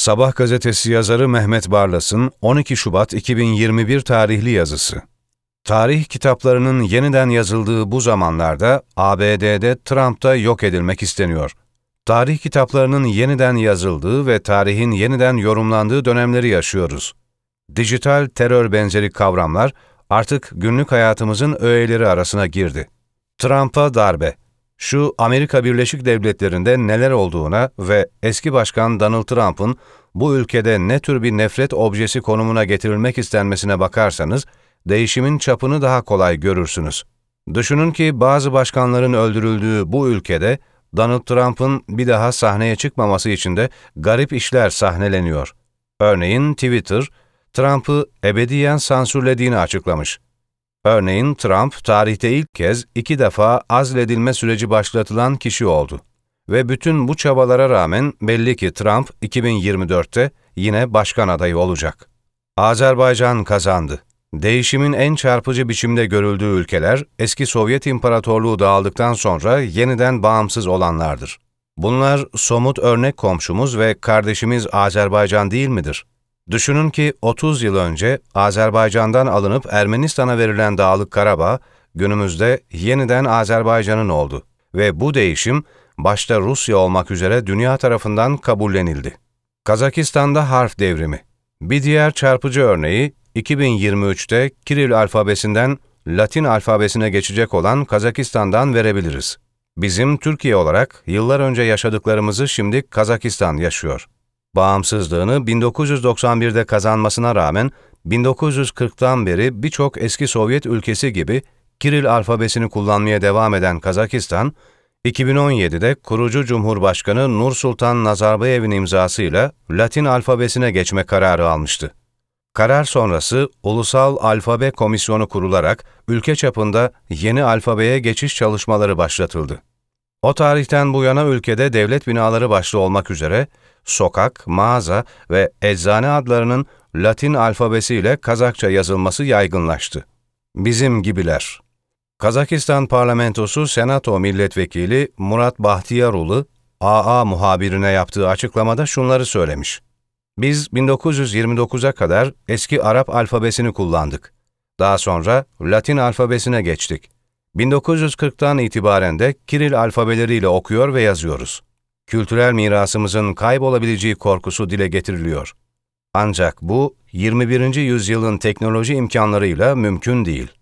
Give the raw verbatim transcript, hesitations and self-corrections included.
Sabah gazetesi yazarı Mehmet Barlas'ın on iki Şubat iki bin yirmi bir tarihli yazısı. Tarih kitaplarının yeniden yazıldığı bu zamanlarda A B D'de Trump da yok edilmek isteniyor. Tarih kitaplarının yeniden yazıldığı ve tarihin yeniden yorumlandığı dönemleri yaşıyoruz. Dijital terör benzeri kavramlar artık günlük hayatımızın öğeleri arasına girdi. Trump'a darbe. Şu Amerika Birleşik Devletleri'nde neler olduğuna ve eski başkan Donald Trump'ın bu ülkede ne tür bir nefret objesi konumuna getirilmek istenmesine bakarsanız, değişimin çapını daha kolay görürsünüz. Düşünün ki bazı başkanların öldürüldüğü bu ülkede, Donald Trump'ın bir daha sahneye çıkmaması için de garip işler sahneleniyor. Örneğin Twitter, Trump'ı ebediyen sansürlediğini açıklamış. Örneğin Trump, tarihte ilk kez iki defa azledilme süreci başlatılan kişi oldu. Ve bütün bu çabalara rağmen belli ki Trump iki bin yirmi dörtte yine başkan adayı olacak. Azerbaycan kazandı. Değişimin en çarpıcı biçimde görüldüğü ülkeler, eski Sovyet İmparatorluğu dağıldıktan sonra yeniden bağımsız olanlardır. Bunlar somut örnek komşumuz ve kardeşimiz Azerbaycan değil midir? Düşünün ki otuz yıl önce Azerbaycan'dan alınıp Ermenistan'a verilen Dağlık Karabağ, günümüzde yeniden Azerbaycan'ın oldu ve bu değişim başta Rusya olmak üzere dünya tarafından kabullenildi. Kazakistan'da harf devrimi. Bir diğer çarpıcı örneği, iki bin yirmi üçte Kiril alfabesinden Latin alfabesine geçecek olan Kazakistan'dan verebiliriz. Bizim Türkiye olarak yıllar önce yaşadıklarımızı şimdi Kazakistan yaşıyor. Bağımsızlığını bin dokuz yüz doksan birde kazanmasına rağmen bin dokuz yüz kırktan beri birçok eski Sovyet ülkesi gibi Kiril alfabesini kullanmaya devam eden Kazakistan, iki bin on yedide kurucu Cumhurbaşkanı Nursultan Nazarbayev'in imzasıyla Latin alfabesine geçme kararı almıştı. Karar sonrası Ulusal Alfabe Komisyonu kurularak ülke çapında yeni alfabeye geçiş çalışmaları başlatıldı. O tarihten bu yana ülkede devlet binaları başta olmak üzere sokak, mağaza ve eczane adlarının Latin alfabesiyle Kazakça yazılması yaygınlaştı. Bizim gibiler. Kazakistan Parlamentosu Senato Milletvekili Murat Bahtiyarulu, A A muhabirine yaptığı açıklamada şunları söylemiş. Biz bin dokuz yüz yirmi dokuza kadar eski Arap alfabesini kullandık. Daha sonra Latin alfabesine geçtik. bin dokuz yüz kırktan itibaren de Kiril alfabeleriyle okuyor ve yazıyoruz. Kültürel mirasımızın kaybolabileceği korkusu dile getiriliyor. Ancak bu, yirmi birinci yüzyılın teknoloji imkanlarıyla mümkün değil.